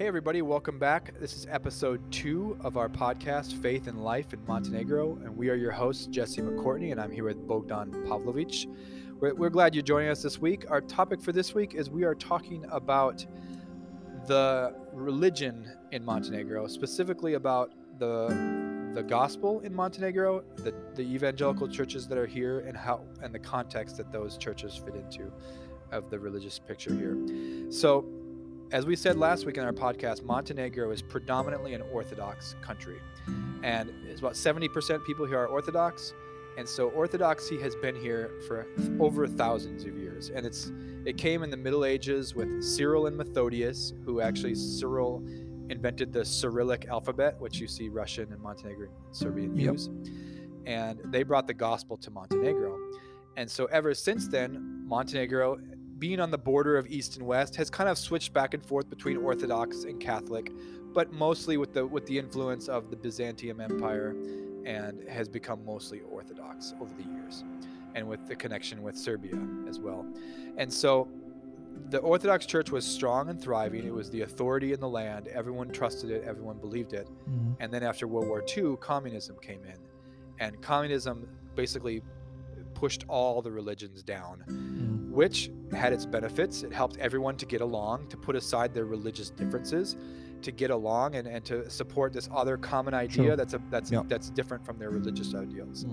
Hey, everybody, welcome back. This is episode 2 of our podcast, Faith and Life in Montenegro. And we are your hosts, Jesse McCourtney, and I'm here with Bogdan Pavlovic. We're glad you're joining us this week. Our topic for this week is we are talking about the religion in Montenegro, specifically about the gospel in Montenegro, the evangelical churches that are here, and the context that those churches fit into of the religious picture here. So, as we said last week in our podcast, Montenegro is predominantly an Orthodox country, and it's about 70% people here are Orthodox, and so Orthodoxy has been here for over thousands of years, and it came in the Middle Ages with Cyril and Methodius, who actually Cyril invented the Cyrillic alphabet, which you see Russian and Montenegrin and Serbian use, and they brought the gospel to Montenegro, and so ever since then, Montenegro, being on the border of East and West, has kind of switched back and forth between Orthodox and Catholic, but mostly with the influence of the Byzantium Empire, and has become mostly Orthodox over the years, and with the connection with Serbia as well. And so the Orthodox Church was strong and thriving. It was the authority in the land. Everyone trusted it. Everyone believed it. Mm-hmm. And then after World War II, communism came in, and communism basically pushed all the religions down, which had its benefits. It helped everyone to get along, to put aside their religious differences, to get along and to support this other common idea that's different from their religious ideals.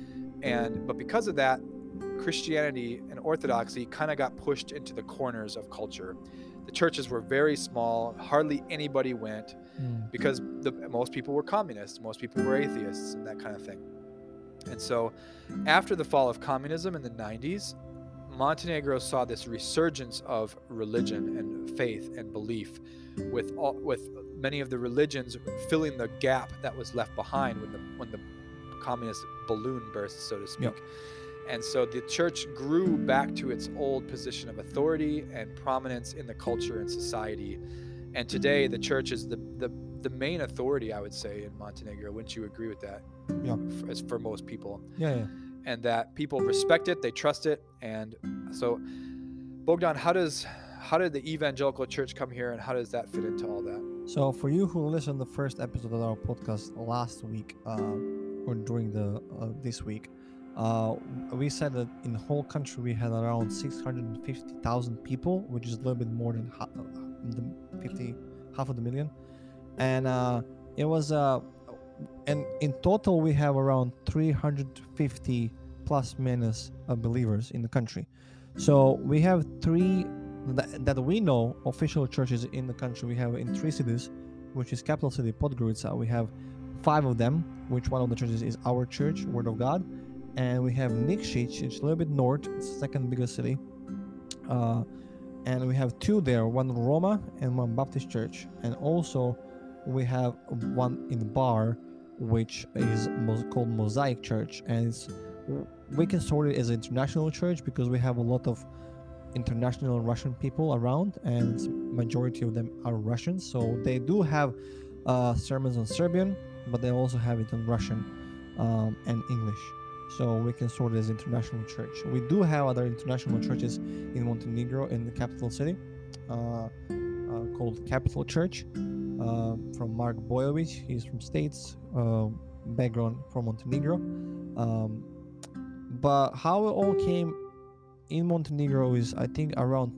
But because of that, Christianity and Orthodoxy kind of got pushed into the corners of culture. The churches were very small, hardly anybody went, because most people were communists, most people were atheists, and that kind of thing. And so after the fall of communism in the 90s, Montenegro saw this resurgence of religion and faith and belief, with many of the religions filling the gap that was left behind when the communist balloon burst, so to speak. And so the church grew back to its old position of authority and prominence in the culture and society. And today the church is the main authority, I would say, in Montenegro. Wouldn't you agree with that? As for most people. And that people respect it, they trust it. And so, Bogdan, how did the evangelical church come here, and how does that fit into all that? So for you who listened to the first episode of our podcast last week, or during this week, we said that in the whole country we had around 650,000 people, which is a little bit more than half of the million. And it was and in total we have around 350 plus minus believers in the country. So we have three that we know official churches in the country. We have in 3 cities, which is capital city Podgorica. We have 5 of them, which one of the churches is our church, Word of God. And we have Nikšić, it's a little bit north, it's the second biggest city. And we have 2 there, one Roma and one Baptist church. And also we have one in Bar, which is called Mosaic Church. And we can sort it as an international church because we have a lot of international Russian people around, and majority of them are Russians. So they do have sermons on Serbian, but they also have it in Russian and English. So we can sort it as international church. We do have other international churches in Montenegro, in the capital city, called Capital Church, from Mark Bojovic. He's from States, background from Montenegro. But how it all came in Montenegro is, I think, around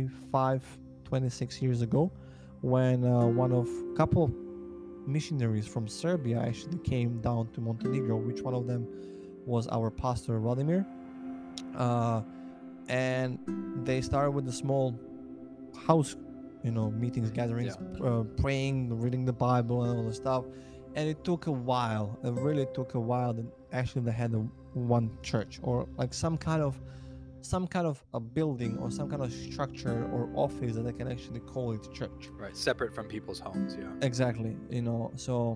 26 years ago, when couple of missionaries from Serbia actually came down to Montenegro, which one of them was our pastor Vladimir, and they started with the small house, meetings, gatherings, praying, reading the Bible and all the stuff. And it took a while. It really took a while that actually they had one church, or like some kind of a building or some kind of structure or office that they can actually call it church. Right, separate from people's homes. Exactly. So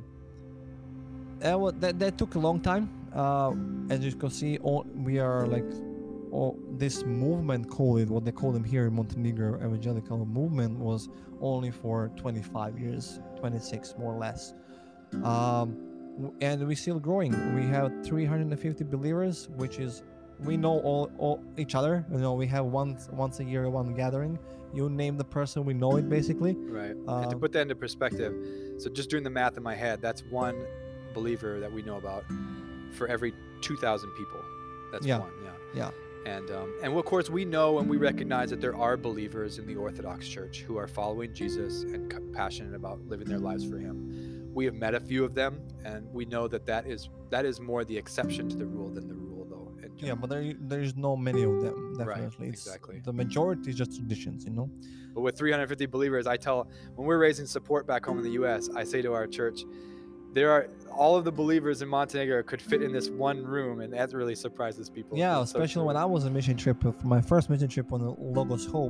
that took a long time. As you can see, we are like, this movement, what they call them here in Montenegro, evangelical movement, was only for 25 years, 26 more or less. And we're still growing. We have 350 believers, which is we know all each other. We have once a year one gathering. You name the person, we know it basically. Right. And to put that into perspective, so just doing the math in my head, that's one believer that we know about for every 2,000 people. That's Yeah. one. Yeah. And of course, we know and we recognize that there are believers in the Orthodox Church who are following Jesus and passionate about living their lives for Him. We have met a few of them, and we know that is more the exception to the rule than the rule, though. Yeah, but there's no many of them, Right, definitely. exactly. The majority is just traditions, But with 350 believers, when we're raising support back home in the U.S., I say to our church, all of the believers in Montenegro could fit in this one room, and that really surprises people. Yeah, It's so especially true. when I was on a mission trip, for my first mission trip on the Logos Hope,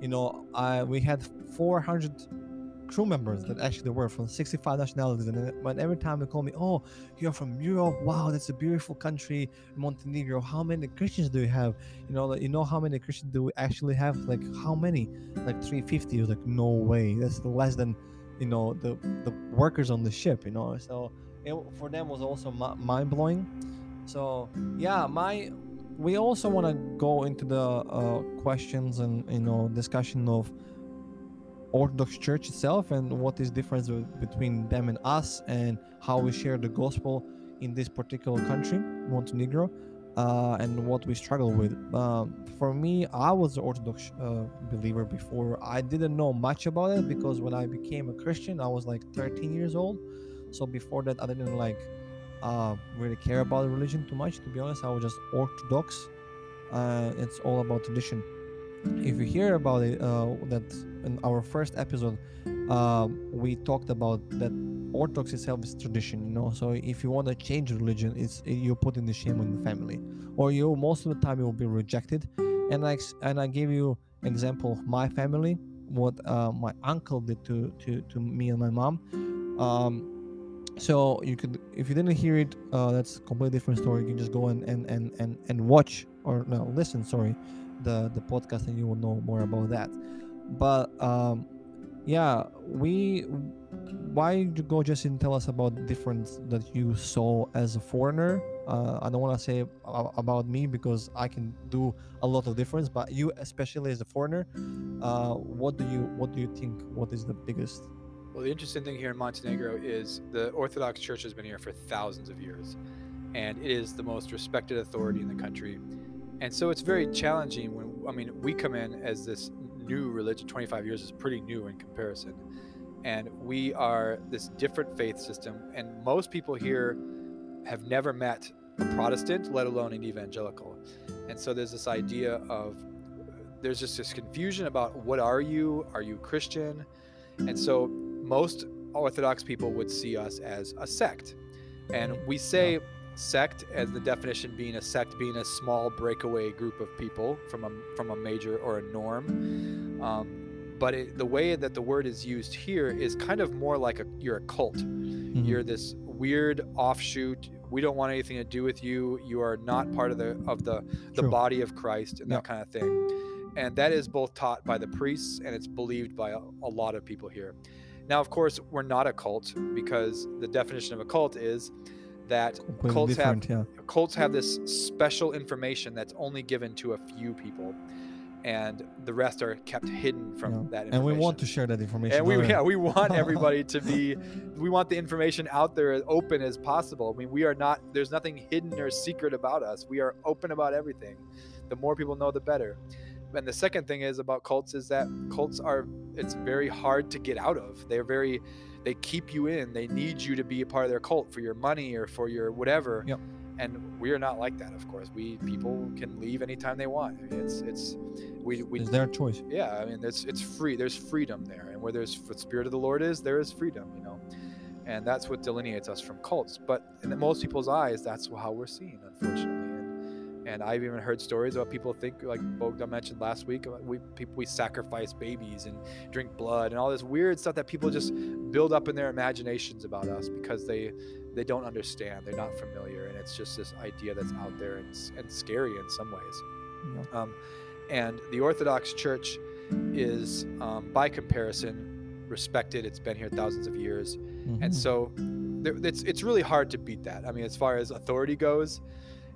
we had 400 crew members that actually were from 65 nationalities, but every time they call me, "Oh, you're from Europe, wow, that's a beautiful country, Montenegro, how many Christians do you have? How many Christians do we actually have? Like, how many? Like 350." I was like, "No way, that's less than the workers on the ship." So it for them was also mind-blowing. So yeah, we also want to go into the questions and discussion of Orthodox Church itself and what is difference between them and us, and how we share the gospel in this particular country, Montenegro, and what we struggle with. For me, I was an Orthodox believer before. I didn't know much about it because when I became a Christian, I was like 13 years old. So before that, I didn't really care about religion too much. To be honest, I was just Orthodox. It's all about tradition. If you hear about it, that in our first episode, we talked about that Orthodox itself is tradition. So if you want to change religion, you put in the shame on the family, or you most of the time you will be rejected. And I gave you example of my family, what my uncle did to me and my mom. So you could, if you didn't hear it, that's a completely different story. You can just go and watch, or no, listen, sorry, the podcast, and you will know more about that. But yeah, why did you go, Jesse, and tell us about the difference that you saw as a foreigner? I don't want to say about me because I can do a lot of difference, but you, especially as a foreigner, what do you think? What is the biggest? Well, the interesting thing here in Montenegro is the Orthodox Church has been here for thousands of years, and it is the most respected authority in the country. And so it's very challenging we come in as this new religion. 25 years is pretty new in comparison. And we are this different faith system. And most people here have never met a Protestant, let alone an evangelical. And so there's this idea of, there's just this confusion about what are you? Are you Christian? And so most Orthodox people would see us as a sect. And we say sect as the definition being a sect being a small breakaway group of people from a major or a norm. But the way that the word is used here is kind of more like you're a cult. Mm-hmm. You're this weird offshoot. We don't want anything to do with you. You are not part of the body of Christ and that kind of thing. And that is both taught by the priests, and it's believed by a lot of people here. Now, of course, we're not a cult, because the definition of a cult is that cults have this special information that's only given to a few people, and the rest are kept hidden from that information. And we want to share that information. And we want everybody we want the information out there as open as possible. There's nothing hidden or secret about us. We are open about everything. The more people know, the better. And the second thing is about cults is that it's very hard to get out of. They keep you in. They need you to be a part of their cult for your money or for your whatever. Yep. And we are not like that, of course. People can leave anytime they want. It's their choice. Yeah, it's free. There's freedom there, and where the Spirit of the Lord is, there is freedom. And that's what delineates us from cults. But in most people's eyes, that's how we're seen, unfortunately. And I've even heard stories about people think, like Bogdan mentioned last week, we sacrifice babies and drink blood and all this weird stuff that people just build up in their imaginations about us because they don't understand. They're not familiar. And it's just this idea that's out there and scary in some ways. Yeah. And the Orthodox Church is, by comparison, respected. It's been here thousands of years. Mm-hmm. And so it's really hard to beat that. As far as authority goes,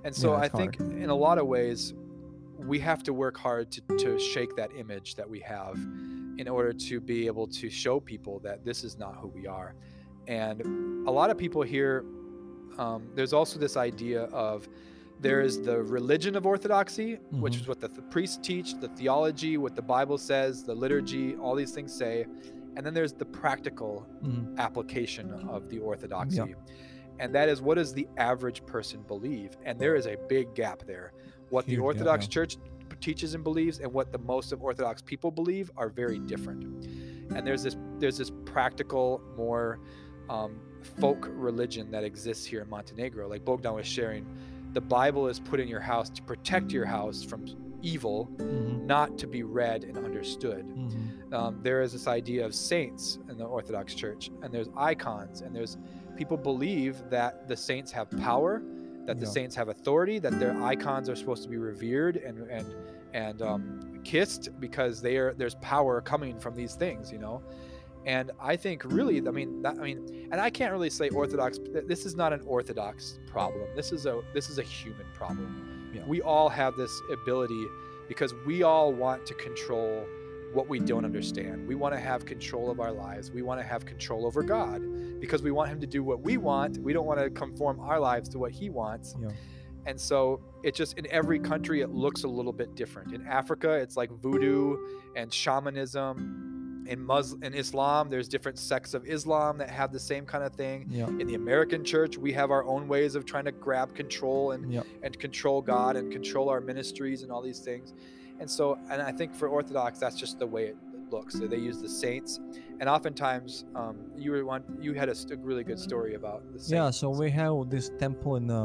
And so Yeah, I it's think hard. in a lot of ways, we have to work hard to shake that image that we have in order to be able to show people that this is not who we are. And a lot of people here, there's also this idea of there is the religion of orthodoxy, which is Mm-hmm. what the priests teach, the theology, what the Bible says, the liturgy, all these things say. And then there's the practical Mm-hmm. application of the Yeah, orthodoxy. And that is, what does the average person believe? And there is a big gap there. What the huge gap. Orthodox Yeah. Church teaches and believes and what the most of Orthodox people believe are very different. And there's this practical, more folk religion that exists here in Montenegro. Like Bogdan was sharing, the Bible is put in your house to protect your house from evil, Mm-hmm. not to be read and understood. Mm-hmm. There is this idea of saints in the Orthodox Church, and there's icons, and there's people believe that the saints have power, that the Yeah. saints have authority, that their icons are supposed to be revered and kissed because there's power coming from these things, you know. And I think really, and I can't really say Orthodox. This is not an Orthodox problem. This is a human problem. Yeah. We all have this ability because we all want to control what we don't understand. We want to have control of our lives. We want to have control over God because we want him to do what we want. We don't want to conform our lives to what he wants. Yeah. And so it just, in every country, it looks a little bit different. In Africa, it's like voodoo and shamanism. In Islam, there's different sects of Islam that have the same kind of thing. Yeah. In the American church, we have our own ways of trying to grab control Yeah. and control God and control our ministries and all these things. And so, and I think for Orthodox, that's just the way it looks. So they use the saints, and oftentimes, you had a really good story about the saints. Yeah, so we have this temple in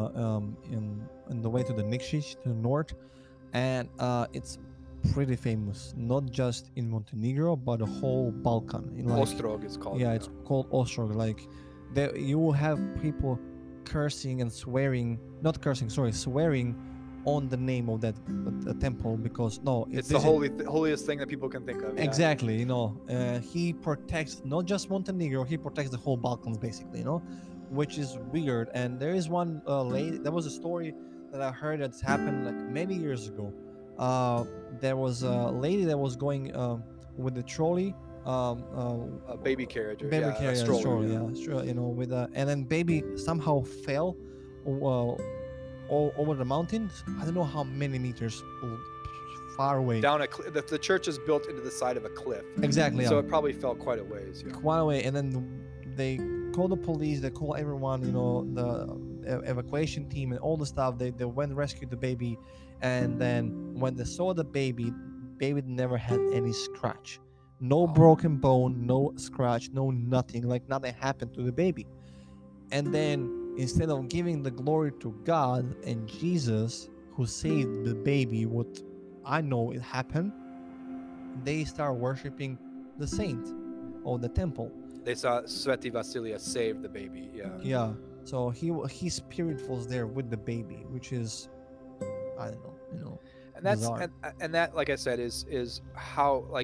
the way to the Nikšić, to the north, and it's pretty famous, not just in Montenegro but the whole Balkan. Ostrog is called. Yeah, it's called Ostrog. Like, you will have people cursing and swearing, not cursing, sorry, swearing on the name of that temple, because it's the holiest thing that people can think of. Yeah. Exactly, he protects not just Montenegro, he protects the whole Balkans basically, which is weird. And there is one lady, there was a story that I heard that's happened like many years ago. There was a lady that was going with the trolley, a baby carriage, a stroller, and then baby somehow fell all over the mountains. I don't know how many meters far away. Down the church is built into the side of a cliff. Exactly. So it probably fell quite a ways. Yeah. Quite a way, and then they call the police. They call everyone. The evacuation team and all the stuff. They went and rescued the baby, and then when they saw the baby never had any scratch, no broken bone, no scratch, no nothing. Like nothing happened to the baby. And then instead of giving the glory to God and Jesus, who saved the baby, what I know it happened, they start worshiping the saint or the temple. They saw Sveti Vasilia save the baby. Yeah. Yeah. So his spirit was there with the baby, which is, I don't know, And that's bizarre. and that, like I said, is how, like,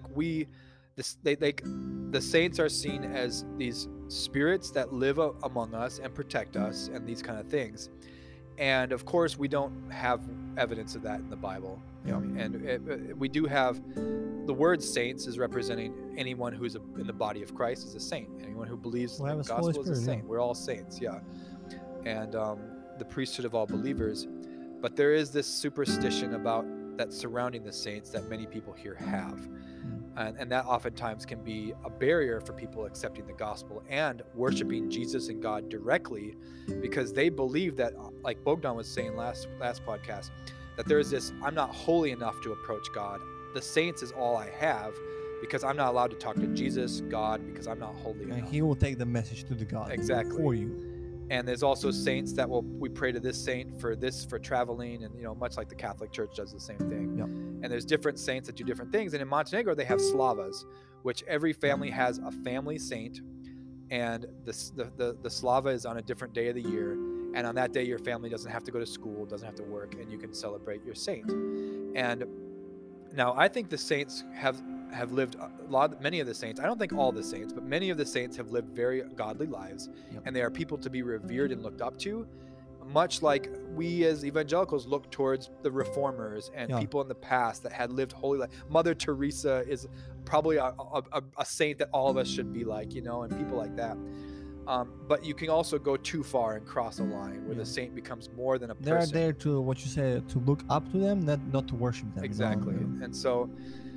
the saints are seen as these spirits that live among us and protect us and these kind of things. And of course, we don't have evidence of that in the Bible. Yeah. And we do have the word saints is representing anyone who's in the body of Christ is a saint. Anyone who believes in the gospel is a saint. We're all saints, yeah. And the priesthood of all believers. But there is this superstition about that surrounding the saints that many people here have. And that oftentimes can be a barrier for people accepting the gospel and worshiping Jesus and God directly, because they believe that, like Bogdan was saying last podcast, that there's this, I'm not holy enough to approach God. The saints is all I have because I'm not allowed to talk to Jesus, God, because I'm not holy enough. And he will take the message to the God exactly for you. And there's also saints that we pray to this saint for traveling, and much like the Catholic Church does the same thing. Yep. And there's different saints that do different things. And in Montenegro, they have Slavas, which every family has a family saint, and the Slava is on a different day of the year. And on that day, your family doesn't have to go to school, doesn't have to work, and you can celebrate your saint. And now I think the saints have lived many of the saints, I don't think all the saints, but many of the saints have lived very godly lives. Yep. And they are people to be revered and looked up to. much like we as evangelicals look towards the reformers and Yeah. people in the past that had lived holy life. Mother Teresa is probably a saint that all of us should be like, you know, and people like that. But you can also go too far and cross a line where the saint becomes more than a person. They're there to, what you say, to look up to them, not to worship them. Exactly. You know? And so,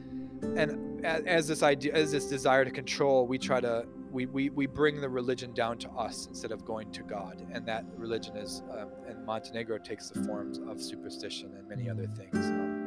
and as this idea, as this desire to control, we try to, we bring the religion down to us instead of going to God. And that religion is, in Montenegro, takes the forms of superstition and many other things.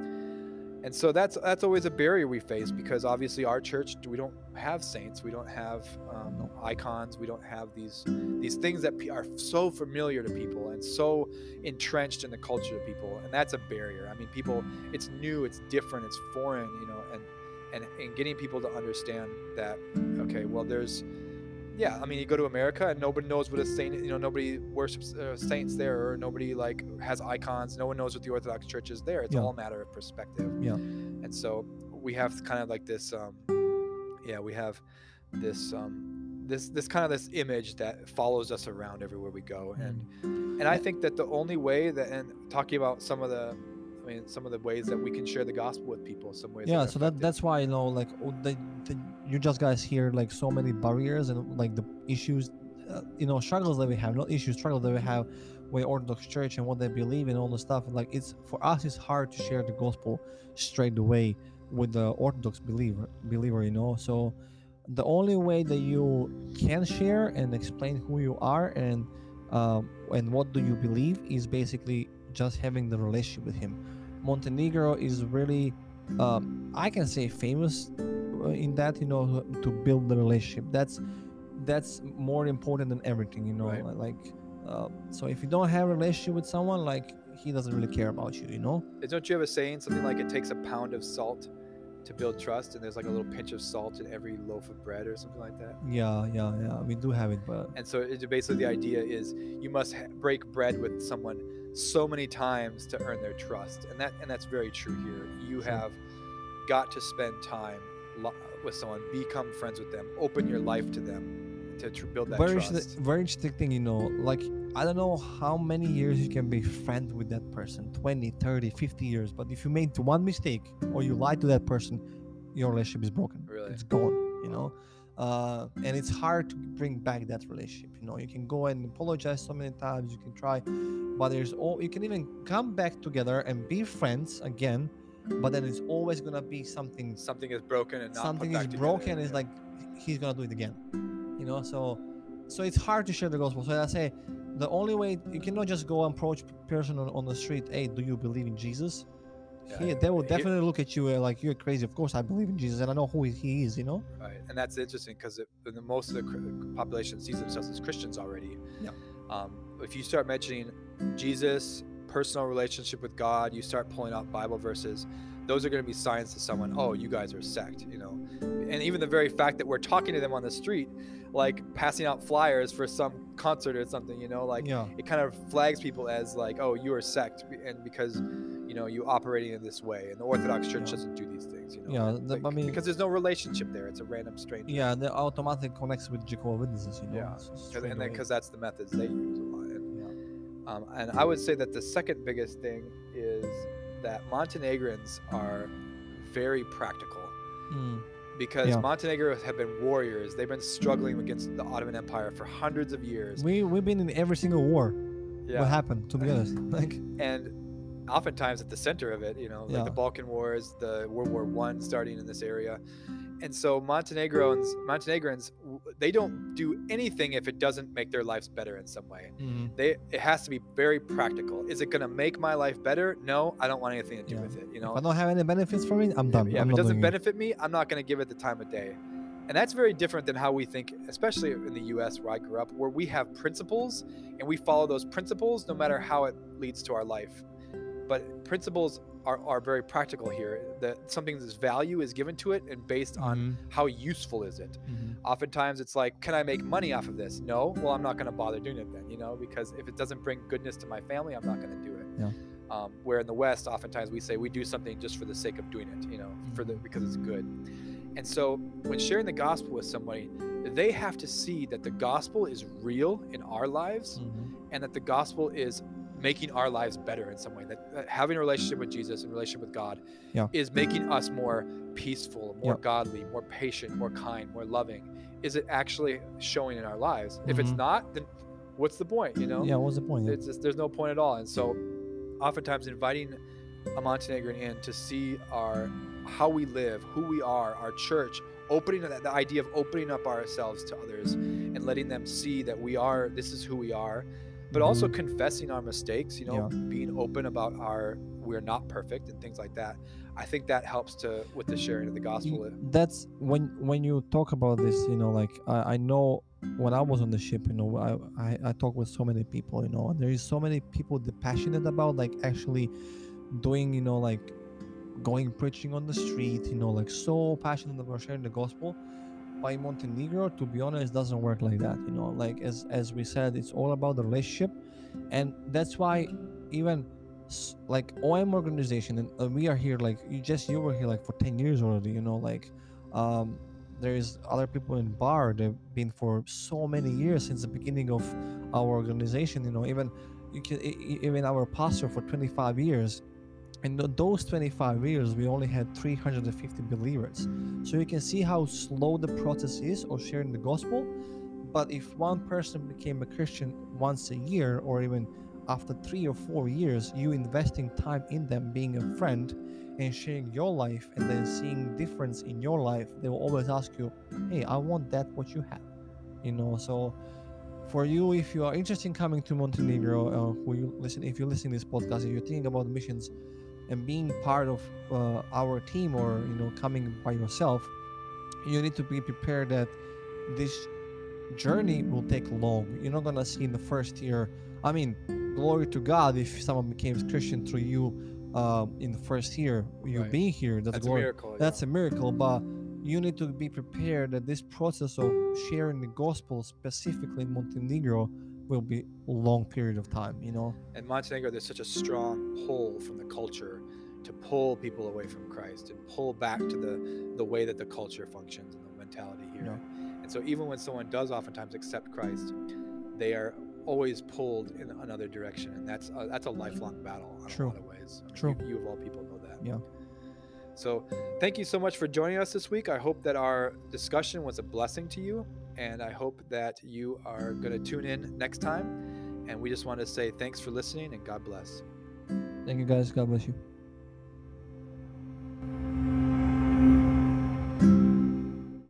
And so that's always a barrier we face, because obviously our church, we don't have saints, we don't have icons, we don't have these things that are so familiar to people and so entrenched in the culture of people, and that's a barrier. I mean, people, it's new, it's different, it's foreign, you know, and getting people to understand that, okay, well, there's, yeah, I mean, you go to America and nobody knows what a saint, you know, nobody worships saints there, or nobody like has icons. No one knows what the Orthodox Church is there. It's all a matter of perspective. Yeah. And so we have kind of like this, we have this, this kind of this image that follows us around everywhere we go. And I think that the only way that, and talking about some of the ways that we can share the gospel with people, some ways. Yeah, so that's why, you know, like you just guys hear like so many barriers and like the issues, you know, struggles that we have, not issues, struggles that we have with Orthodox Church and what they believe in, all the stuff. Like, it's, for us, it's hard to share the gospel straight away with the Orthodox believer, you know. So the only way that you can share and explain who you are and what do you believe is basically just having the relationship with him. Montenegro is really, I can say, famous in that, you know, to build the relationship. That's more important than everything, you know. Right. Like, so if you don't have a relationship with someone, like, he doesn't really care about you, you know. Don't you have a saying, something like, it takes a pound of salt to build trust, and there's like a little pinch of salt in every loaf of bread, or something like that? Yeah, we do have it, but. And so basically the idea is you must break bread with someone so many times to earn their trust, and that's very true here. You have got to spend time with someone, become friends with them, open your life to them to build that trust. Very interesting thing, you know, like, I don't know how many years you can be friends with that person, 20, 30, 50 years, but if you made one mistake or you lied to that person, your relationship is broken. Really? It's gone, you know. And it's hard to bring back that relationship, you know. You can go and apologize so many times, you can try, but you can even come back together and be friends again, but then it's always gonna be something is broken and not something put back is together. broken. It's like he's gonna do it again, you know. So it's hard to share the gospel. So I say the only way, you cannot just go and approach a person on the street, hey, do you believe in Jesus? They will definitely look at you like you're crazy. Of course I believe in Jesus and I know who he is, you know. Right. And that's interesting, because most of the population sees themselves as Christians already. Yeah. If you start mentioning Jesus, personal relationship with God, you start pulling out Bible verses, those are going to be signs to someone, oh, you guys are a sect, you know. And even the very fact that we're talking to them on the street, like passing out flyers for some concert or something, you know, like it kind of flags people as like, oh, you're a sect, and because, you know, you operating in this way, and the Orthodox Church doesn't do these things, you know. I mean, because there's no relationship there, it's a random stranger. Yeah, they automatically connects with Jehovah's Witnesses, you know. Yeah, because that's the methods they use a lot. And I would say that the second biggest thing is that Montenegrins are very practical. Because Montenegro have been warriors. They've been struggling against the Ottoman Empire for hundreds of years. We've been in every single war. What happened, to be honest? And oftentimes at the center of it, you know, like the Balkan Wars, the World War I starting in this area. And so Montenegrins, they don't do anything if it doesn't make their lives better in some way. It has to be very practical. Is it going to make my life better? No, I don't want anything to do with it. You know, if I don't have any benefits from it, I'm done. If it doesn't benefit me, I'm not going to give it the time of day. And that's very different than how we think, especially in the U.S. where I grew up, where we have principles and we follow those principles no matter how it leads to our life. But principles are very practical here, that something's value is given to it and based on how useful is it. Oftentimes it's like, can I make money off of this? No. Well, I'm not going to bother doing it then, you know, because if it doesn't bring goodness to my family, I'm not going to do it. Where in the West, oftentimes we say we do something just for the sake of doing it, you know, because it's good. And so when sharing the gospel with somebody, they have to see that the gospel is real in our lives and that the gospel is making our lives better in some way, that having a relationship with Jesus and relationship with God Yeah. is making us more peaceful, more Yeah. godly, more patient, more kind, more loving. Is it actually showing in our lives? If it's not, then what's the point, you know? Yeah, what's the point? Yeah. It's just, there's no point at all. And so oftentimes inviting a Montenegrin in to see how we live, who we are, our church, opening the idea of opening up ourselves to others and letting them see that this is who we are, but also confessing our mistakes, you know, being open about we're not perfect and things like that. I think that helps with the sharing of the gospel. That's when you talk about this, you know, like I know when I was on the ship, you know, I talk with so many people, you know, and there is so many people that passionate about like actually doing, you know, like going preaching on the street, you know, like so passionate about sharing the gospel. By Montenegro, to be honest, doesn't work like that, you know, like as we said, it's all about the relationship. And that's why even like OM organization, and we are here, like you were here like for 10 years already, you know, like there's other people in bar, they've been for so many years since the beginning of our organization, you know, even our pastor for 25 years. And those 25 years, we only had 350 believers. So you can see how slow the process is of sharing the gospel. But if one person became a Christian once a year, or even after 3 or 4 years, you investing time in them, being a friend and sharing your life, and then seeing difference in your life, they will always ask you, hey, I want that, what you have, you know. So for you, if you are interested in coming to Montenegro, if you listen to this podcast, if you're thinking about missions and being part of our team, or you know, coming by yourself, you need to be prepared that this journey will take long. You're not gonna see in the first year. I mean, glory to God if someone becomes Christian through you in the first year, you being here. That's a miracle. That's a miracle. But you need to be prepared that this process of sharing the gospel, specifically in Montenegro, will be a long period of time, you know. In Montenegro, there's such a strong pull from the culture to pull people away from Christ and pull back to the way that the culture functions and the mentality here. Yeah. And so even when someone does oftentimes accept Christ, they are always pulled in another direction, and that's a lifelong battle in a lot of ways. True. You of all people know that. Yeah. So thank you so much for joining us this week. I hope that our discussion was a blessing to you, and I hope that you are going to tune in next time. And we just want to say thanks for listening, and God bless. Thank you, guys. God bless you.